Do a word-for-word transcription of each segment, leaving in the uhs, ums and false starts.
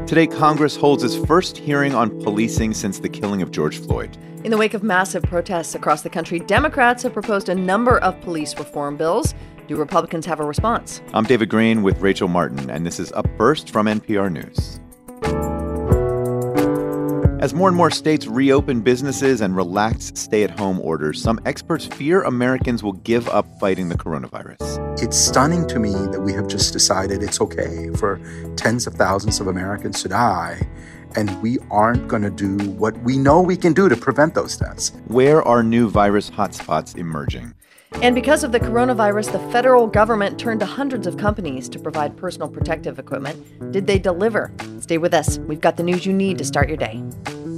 Today, Congress holds its first hearing on policing since the killing of George Floyd. In the wake of massive protests across the country, Democrats have proposed a number of police reform bills. Do Republicans have a response? I'm David Greene with Rachel Martin, and this is Up First from N P R News. As more and more states reopen businesses and relax stay-at-home orders, some experts fear Americans will give up fighting the coronavirus. It's stunning to me that we have just decided it's okay for tens of thousands of Americans to die, and we aren't going to do what we know we can do to prevent those deaths. Where are new virus hotspots emerging? And because of the coronavirus, the federal government turned to hundreds of companies to provide personal protective equipment. Did they deliver? Stay with us. We've got the news you need to start your day.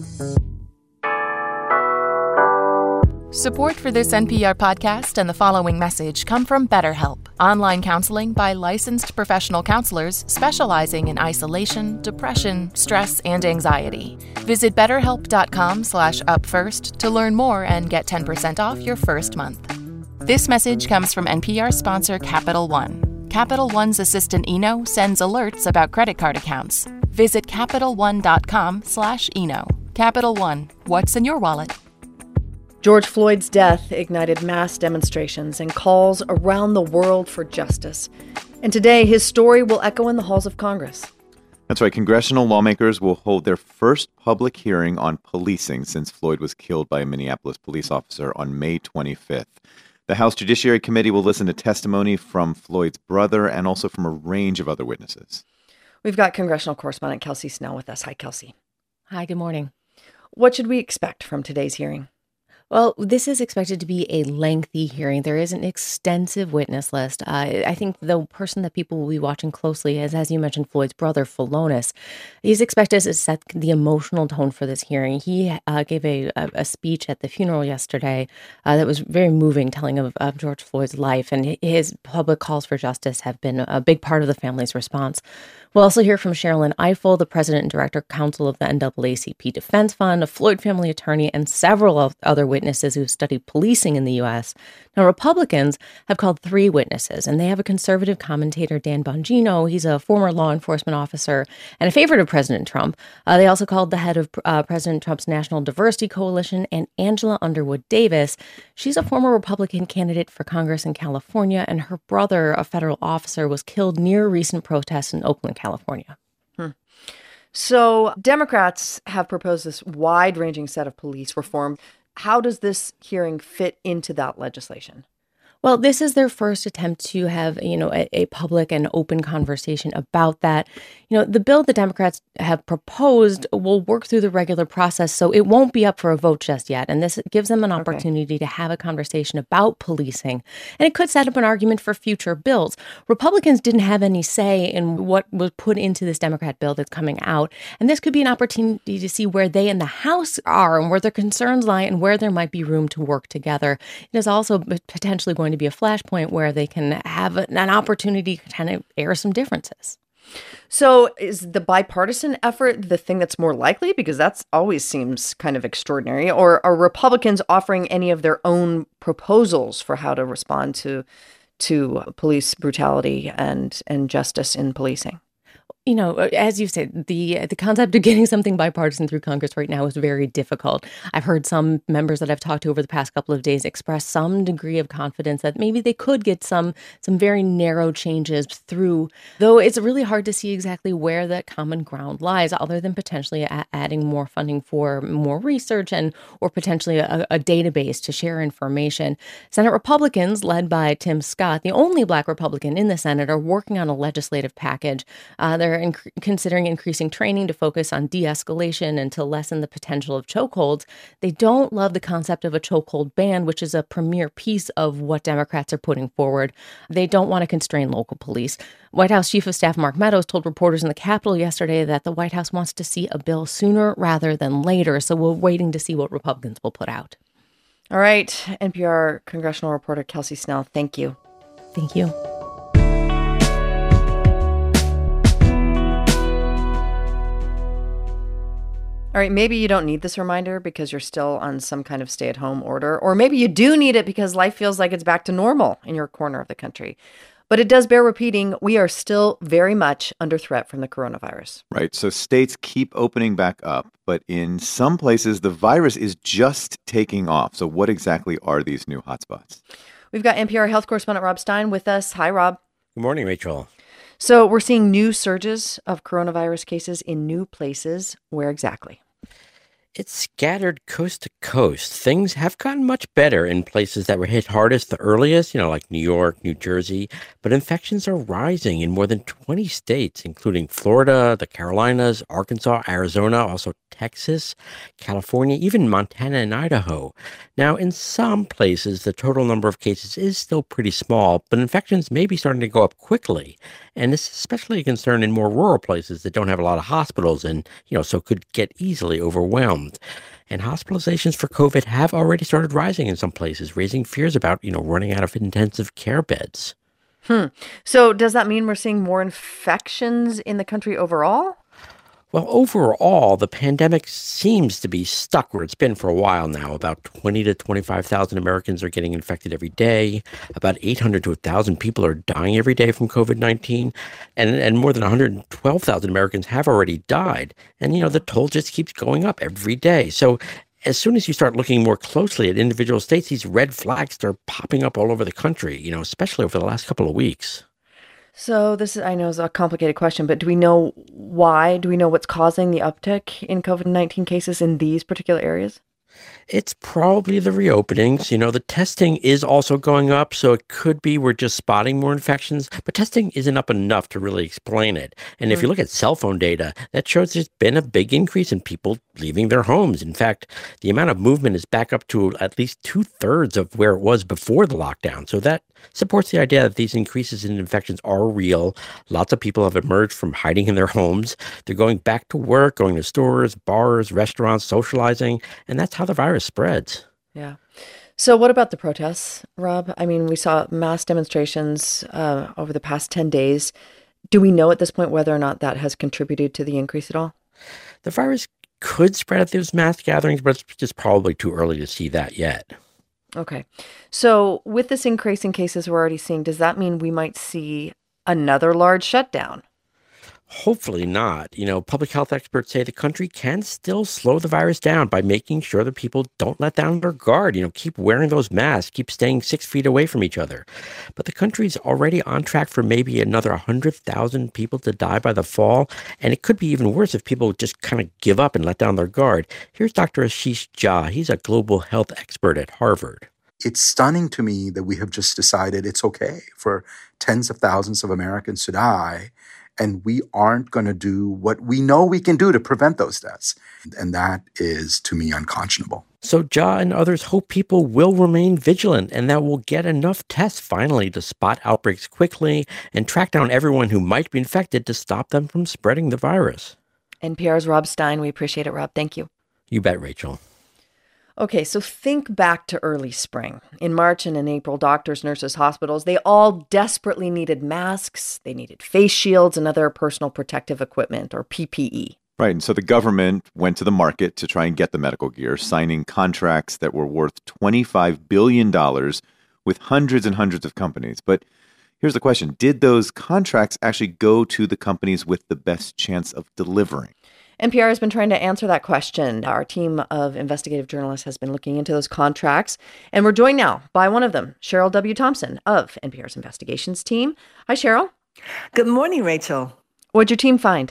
Support for this N P R podcast and the following message come from BetterHelp, online counseling by licensed professional counselors specializing in isolation, depression, stress, and anxiety. Visit betterhelp.com slash upfirst to learn more and get ten percent off your first month. This message comes from N P R sponsor Capital One. Capital One's assistant Eno sends alerts about credit card accounts. Visit CapitalOne.com slash Eno. Capital One, what's in your wallet? George Floyd's death ignited mass demonstrations and calls around the world for justice. And today, his story will echo in the halls of Congress. That's right. Congressional lawmakers will hold their first public hearing on policing since Floyd was killed by a Minneapolis police officer on May twenty-fifth. The House Judiciary Committee will listen to testimony from Floyd's brother and also from a range of other witnesses. We've got congressional correspondent Kelsey Snell with us. Hi, Kelsey. Hi, good morning. What should we expect from today's hearing? Well, this is expected to be a lengthy hearing. There is an extensive witness list. Uh, I think the person that people will be watching closely is, as you mentioned, Floyd's brother, Philonise. He's expected to set the emotional tone for this hearing. He uh, gave a, a, a speech at the funeral yesterday uh, that was very moving, telling of, of George Floyd's life. And his public calls for justice have been a big part of the family's response. We'll also hear from Sherrilyn Ifill, the president and director counsel of the N double A C P Defense Fund, a Floyd family attorney, and several of other witnesses who studied policing in the U S. Now, Republicans have called three witnesses, and they have a conservative commentator, Dan Bongino. He's a former law enforcement officer and a favorite of President Trump. Uh, they also called the head of uh, President Trump's National Diversity Coalition, and Angela Underwood Davis. She's a former Republican candidate for Congress in California, and her brother, a federal officer, was killed near recent protests in Oakland, California. Hmm. So Democrats have proposed this wide-ranging set of police reform. How does this hearing fit into that legislation? Well, this is their first attempt to have, you know, a, a public and open conversation about that. You know, the bill the Democrats have proposed will work through the regular process, so it won't be up for a vote just yet. And this gives them an opportunity okay. to have a conversation about policing. And it could set up an argument for future bills. Republicans didn't have any say in what was put into this Democrat bill that's coming out. And this could be an opportunity to see where they in the House are and where their concerns lie and where there might be room to work together. It is also potentially going to be a flashpoint where they can have an opportunity to kind of air some differences. So is the bipartisan effort the thing that's more likely? Because that always seems kind of extraordinary. Or are Republicans offering any of their own proposals for how to respond to to police brutality and, and justice in policing? You know, as you said, the the concept of getting something bipartisan through Congress right now is very difficult. I've heard some members that I've talked to over the past couple of days express some degree of confidence that maybe they could get some some very narrow changes through, though it's really hard to see exactly where that common ground lies, other than potentially a- adding more funding for more research and or potentially a, a database to share information. Senate Republicans, led by Tim Scott, the only Black Republican in the Senate, are working on a legislative package. Uh, they're inc- considering increasing training to focus on de-escalation and to lessen the potential of chokeholds. They don't love the concept of a chokehold ban, which is a premier piece of what Democrats are putting forward. They don't want to constrain local police. White House Chief of Staff Mark Meadows told reporters in the Capitol yesterday that the White House wants to see a bill sooner rather than later. So we're waiting to see what Republicans will put out. All right. N P R congressional reporter Kelsey Snell, thank you. Thank you. All right, maybe you don't need this reminder because you're still on some kind of stay-at-home order, or maybe you do need it because life feels like it's back to normal in your corner of the country. But it does bear repeating, we are still very much under threat from the coronavirus. Right. So states keep opening back up, but in some places, the virus is just taking off. So what exactly are these new hotspots? We've got N P R health correspondent Rob Stein with us. Hi, Rob. Good morning, Rachel. So we're seeing new surges of coronavirus cases in new places. Where exactly? It's scattered coast to coast. Things have gotten much better in places that were hit hardest the earliest, you know, like New York, New Jersey. But infections are rising in more than twenty states, including Florida, the Carolinas, Arkansas, Arizona, also Texas, California, even Montana and Idaho. Now, in some places, the total number of cases is still pretty small, but infections may be starting to go up quickly. And this is especially a concern in more rural places that don't have a lot of hospitals and, you know, so could get easily overwhelmed. And hospitalizations for COVID have already started rising in some places, raising fears about, you know, running out of intensive care beds. Hmm. So does that mean we're seeing more infections in the country overall? Well, overall, the pandemic seems to be stuck where it's been for a while now. About twenty to twenty-five thousand Americans are getting infected every day. About eight hundred to one thousand people are dying every day from COVID nineteen. And, and more than one hundred twelve thousand Americans have already died. And, you know, the toll just keeps going up every day. So as soon as you start looking more closely at individual states, these red flags start popping up all over the country, you know, especially over the last couple of weeks. So this is, I know, is a complicated question, but do we know why? Do we know what's causing the uptick in COVID nineteen cases in these particular areas? It's probably the reopenings. You know, the testing is also going up, so it could be we're just spotting more infections, but testing isn't up enough to really explain it. And if you look at cell phone data, that shows there's been a big increase in people leaving their homes. In fact, the amount of movement is back up to at least two thirds of where it was before the lockdown. So that supports the idea that these increases in infections are real. Lots of people have emerged from hiding in their homes. They're going back to work, going to stores, bars, restaurants, socializing, and that's how the virus spreads. Yeah. So what about the protests, Rob? I mean, we saw mass demonstrations uh, over the past ten days. Do we know at this point whether or not that has contributed to the increase at all? The virus could spread at those mass gatherings, but it's just probably too early to see that yet. Okay. So with this increase in cases we're already seeing, does that mean we might see another large shutdown? Hopefully not. You know, public health experts say the country can still slow the virus down by making sure that people don't let down their guard, you know, keep wearing those masks, keep staying six feet away from each other. But the country's already on track for maybe another one hundred thousand people to die by the fall. And it could be even worse if people just kind of give up and let down their guard. Here's Doctor Ashish Jha. He's a global health expert at Harvard. It's stunning to me that we have just decided it's okay for tens of thousands of Americans to die, and we aren't going to do what we know we can do to prevent those deaths. And that is, to me, unconscionable. So Jha and others hope people will remain vigilant and that we'll get enough tests finally to spot outbreaks quickly and track down everyone who might be infected to stop them from spreading the virus. N P R's Rob Stein. We appreciate it, Rob. Thank you. You bet, Rachel. Okay, so think back to early spring. In March and in April, doctors, nurses, hospitals, they all desperately needed masks. They needed face shields and other personal protective equipment, or P P E. Right. And so the government went to the market to try and get the medical gear, signing contracts that were worth twenty-five billion dollars with hundreds and hundreds of companies. But here's the question. Did those contracts actually go to the companies with the best chance of delivering? N P R has been trying to answer that question. Our team of investigative journalists has been looking into those contracts, and we're joined now by one of them, Cheryl W. Thompson of N P R's investigations team. Hi, Cheryl. Good morning, Rachel. What'd your team find?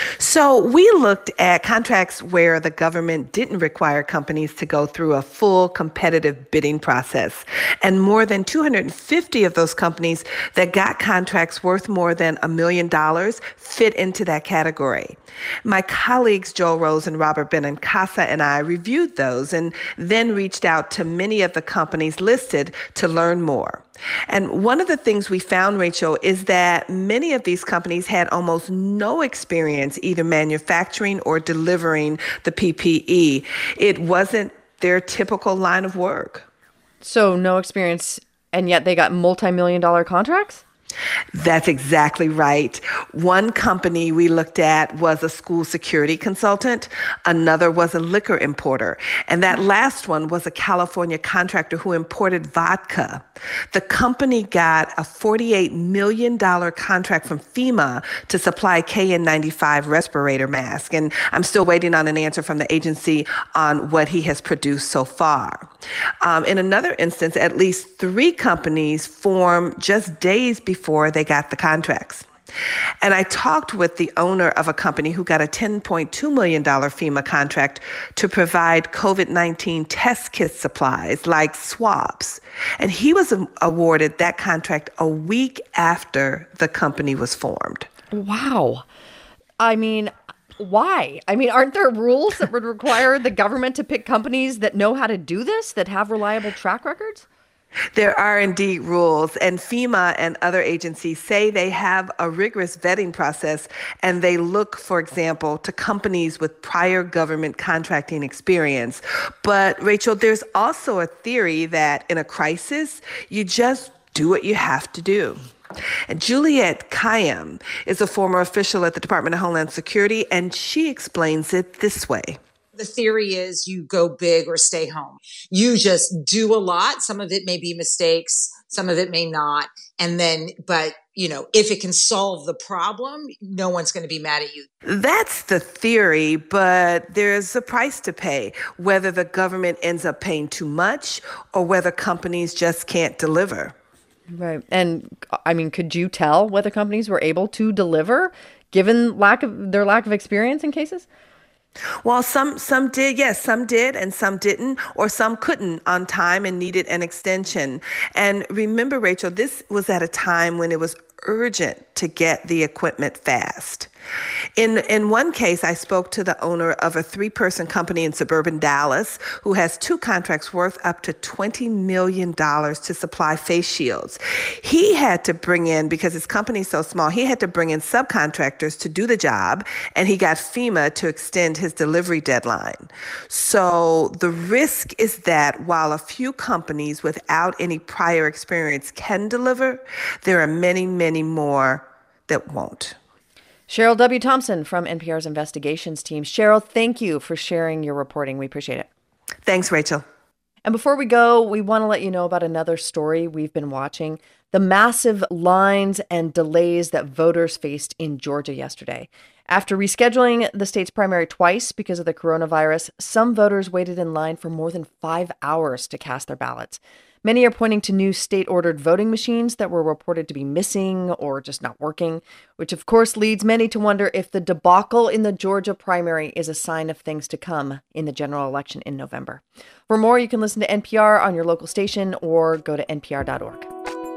So we looked at contracts where the government didn't require companies to go through a full competitive bidding process. And more than two hundred fifty of those companies that got contracts worth more than a million dollars fit into that category. My colleagues Joel Rose and Robert Benincasa and I reviewed those and then reached out to many of the companies listed to learn more. And one of the things we found, Rachel, is that many of these companies had almost no experience either manufacturing or delivering the P P E. It wasn't their typical line of work. So no experience, and yet they got multi-million dollar contracts? That's exactly right. One company we looked at was a school security consultant. Another was a liquor importer. And that last one was a California contractor who imported vodka. The company got a forty-eight million dollars contract from FEMA to supply K N ninety-five respirator masks. And I'm still waiting on an answer from the agency on what he has produced so far. Um, in another instance, at least three companies formed just days before they got the contracts. And I talked with the owner of a company who got a ten point two million dollars FEMA contract to provide COVID nineteen test kit supplies like swabs. And he was awarded that contract a week after the company was formed. Wow. I mean, why? I mean, aren't there rules that would require the government to pick companies that know how to do this, that have reliable track records? There are indeed rules, and FEMA and other agencies say they have a rigorous vetting process, and they look, for example, to companies with prior government contracting experience. But, Rachel, there's also a theory that in a crisis, you just do what you have to do. And Juliette Kayyem is a former official at the Department of Homeland Security, and she explains it this way. The theory is you go big or stay home. You just do a lot. Some of it may be mistakes. Some of it may not. And then, but, you know, if it can solve the problem, no one's going to be mad at you. That's the theory, but there's a price to pay, whether the government ends up paying too much or whether companies just can't deliver. Right. And I mean, could you tell whether companies were able to deliver given lack of their lack of experience in cases? Well, some some did, yes, some did, and some didn't, or some couldn't on time and needed an extension. And remember, Rachel, this was at a time when it was urgent to get the equipment fast. In in one case, I spoke to the owner of a three-person company in suburban Dallas who has two contracts worth up to twenty million dollars to supply face shields. He had to bring in, because his company's so small, he had to bring in subcontractors to do the job, and he got FEMA to extend his delivery deadline. So the risk is that while a few companies without any prior experience can deliver, there are many, many more that won't. Cheryl W. Thompson from N P R's investigations team. Cheryl, thank you for sharing your reporting. We appreciate it. Thanks, Rachel. And before we go, we want to let you know about another story we've been watching: the massive lines and delays that voters faced in Georgia yesterday. After rescheduling the state's primary twice because of the coronavirus, some voters waited in line for more than five hours to cast their ballots. Many are pointing to new state-ordered voting machines that were reported to be missing or just not working, which of course leads many to wonder if the debacle in the Georgia primary is a sign of things to come in the general election in November. For more, you can listen to N P R on your local station or go to N P R dot org.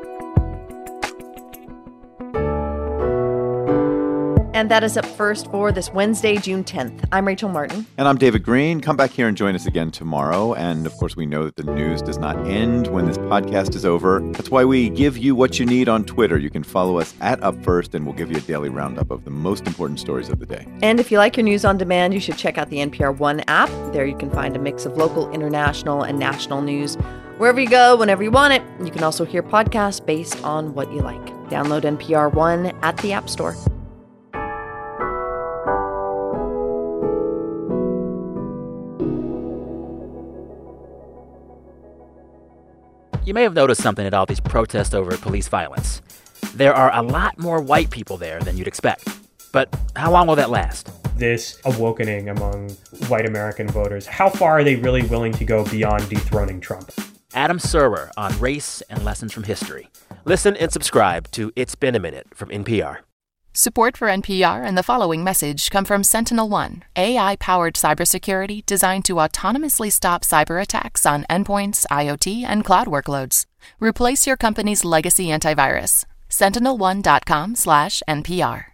And that is Up First for this Wednesday, June tenth. I'm Rachel Martin. And I'm David Green. Come back here and join us again tomorrow. And of course, we know that the news does not end when this podcast is over. That's why we give you what you need on Twitter. You can follow us at Up First, and we'll give you a daily roundup of the most important stories of the day. And if you like your news on demand, you should check out the N P R One app. There you can find a mix of local, international, and national news. Wherever you go, whenever you want it. You can also hear podcasts based on what you like. Download N P R One at the App Store. You may have noticed something at all these protests over police violence. There are a lot more white people there than you'd expect. But how long will that last? This awakening among white American voters, how far are they really willing to go beyond dethroning Trump? Adam Serwer on race and lessons from history. Listen and subscribe to It's Been a Minute from N P R. Support for N P R and the following message come from Sentinel One, A I-powered cybersecurity designed to autonomously stop cyber attacks on endpoints, IoT, and cloud workloads. Replace your company's legacy antivirus. sentinel one dot com slash N P R.